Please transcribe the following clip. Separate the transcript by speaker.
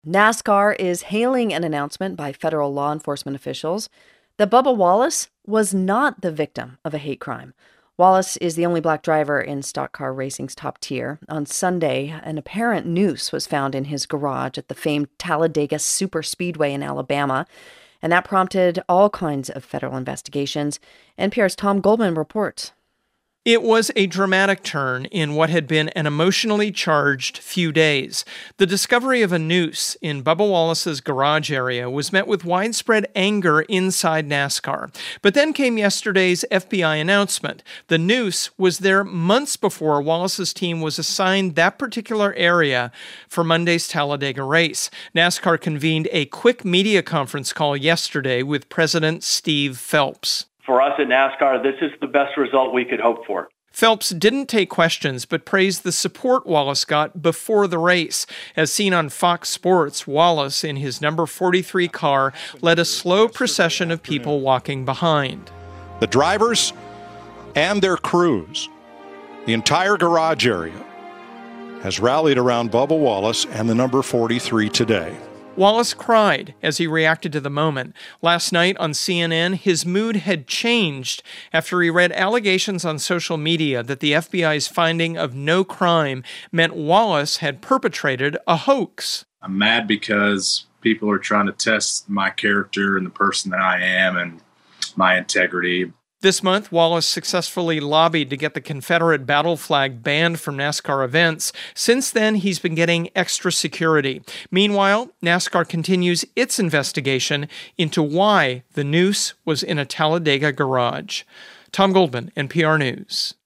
Speaker 1: NASCAR is hailing an announcement by federal law enforcement officials that Bubba Wallace was not the victim of a hate crime. Wallace is the only black driver in stock car racing's top tier. On Sunday, an apparent noose was found in his garage at the famed Talladega Superspeedway in Alabama, and that prompted all kinds of federal investigations. NPR's Tom Goldman reports.
Speaker 2: It was a dramatic turn in what had been an emotionally charged few days. The discovery of a noose in Bubba Wallace's garage area was met with widespread anger inside NASCAR. But then came yesterday's FBI announcement. The noose was there months before Wallace's team was assigned that particular area for Monday's Talladega race. NASCAR convened a quick media conference call yesterday with President Steve Phelps.
Speaker 3: For us at NASCAR, this is the best result we could hope for.
Speaker 2: Phelps didn't take questions, but praised the support Wallace got before the race. As seen on Fox Sports, Wallace, in his number 43 car, led a slow procession of people walking behind.
Speaker 4: The drivers and their crews, the entire garage area, has rallied around Bubba Wallace and the number 43 today.
Speaker 2: Wallace cried as he reacted to the moment. Last night on CNN, his mood had changed after he read allegations on social media that the FBI's finding of no crime meant Wallace had perpetrated a hoax.
Speaker 5: I'm mad because people are trying to test my character and the person that I am and my integrity.
Speaker 2: This month, Wallace successfully lobbied to get the Confederate battle flag banned from NASCAR events. Since then, he's been getting extra security. Meanwhile, NASCAR continues its investigation into why the noose was in a Talladega garage. Tom Goldman, NPR News.